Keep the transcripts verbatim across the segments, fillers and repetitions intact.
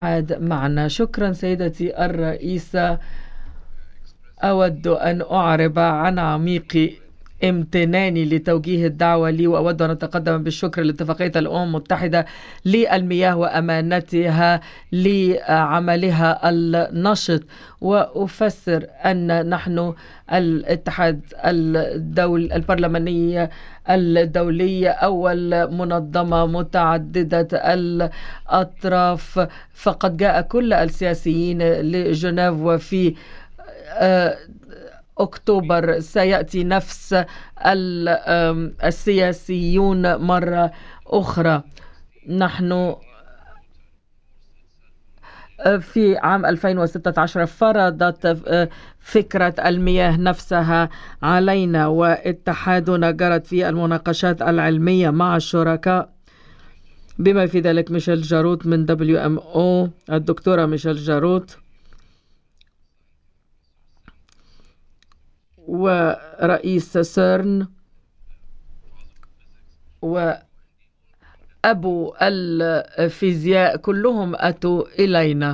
عاد معنا. شكرا سيدتي الرئيسة. أود أن أعرب عن عميق امتناني لتوجيه الدعوة لي، وأود أن أتقدم بالشكر لاتفاقية الأمم المتحدة للمياه وأمانتها لعملها النشط، وأفسر أن نحن الاتحاد الدولي البرلماني الدولي أول منظمة متعددة الأطراف، فقد جاء كل السياسيين لجنيف، وفي أكتوبر سيأتي نفس السياسيون مرة أخرى. نحن في عام ألفين وستة عشر فرضت فكرة المياه نفسها علينا، واتحادنا جرت في المناقشات العلمية مع الشركاء بما في ذلك ميشيل جاروت من دبليو إم أو، الدكتورة ميشيل جاروت، ورئيس سيرن، وأبو الفيزياء، كلهم أتوا إلينا.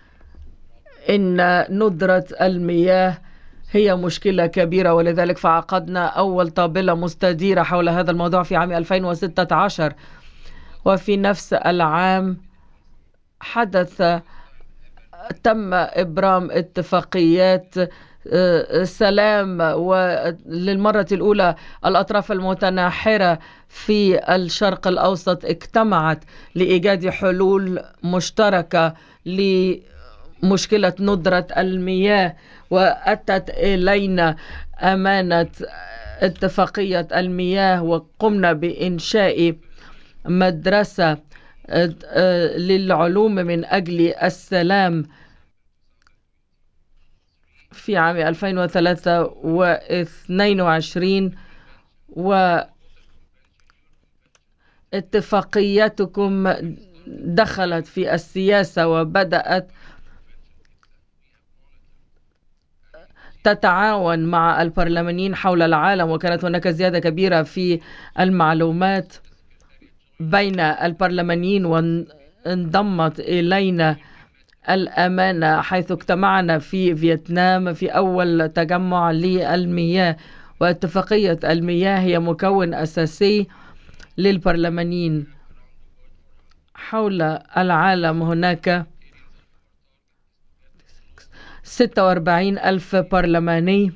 إن ندرة المياه هي مشكلة كبيرة، ولذلك فعقدنا أول طابلة مستديرة حول هذا الموضوع في عام ألفين وستة عشر، وفي نفس العام حدث تم إبرام اتفاقيات سلام، وللمرة الأولى الأطراف المتناحرة في الشرق الأوسط اجتمعت لإيجاد حلول مشتركة لمشكلة ندرة المياه، وأتت إلينا أمانة اتفاقية المياه، وقمنا بإنشاء مدرسة للعلوم من أجل السلام في عام ألفين وثلاثة واثنين وعشرين. واتفاقيتكم دخلت في السياسة وبدأت تتعاون مع البرلمانيين حول العالم، وكانت هناك زيادة كبيرة في المعلومات بين البرلمانيين، وانضمت إلينا الأمانة حيث اجتمعنا في فيتنام في أول تجمع للمياه. واتفاقية المياه هي مكون أساسي للبرلمانيين حول العالم. هناك ستة وأربعين ألف برلماني،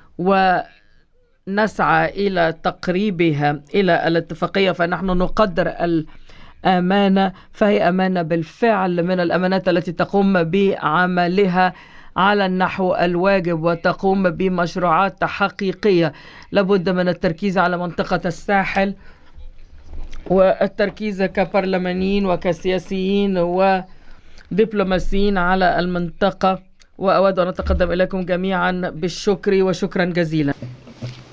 ونسعى إلى تقريبها إلى الاتفاقية، فنحن نقدر الأمانة، فهي أمانة بالفعل من الأمانات التي تقوم بعملها على النحو الواجب، وتقوم بمشروعات حقيقية. لابد من التركيز على منطقة الساحل، والتركيز كبرلمانيين وكسياسيين ودبلوماسيين على المنطقة. وأود أن أتقدم إليكم جميعا بالشكر، وشكرا جزيلا.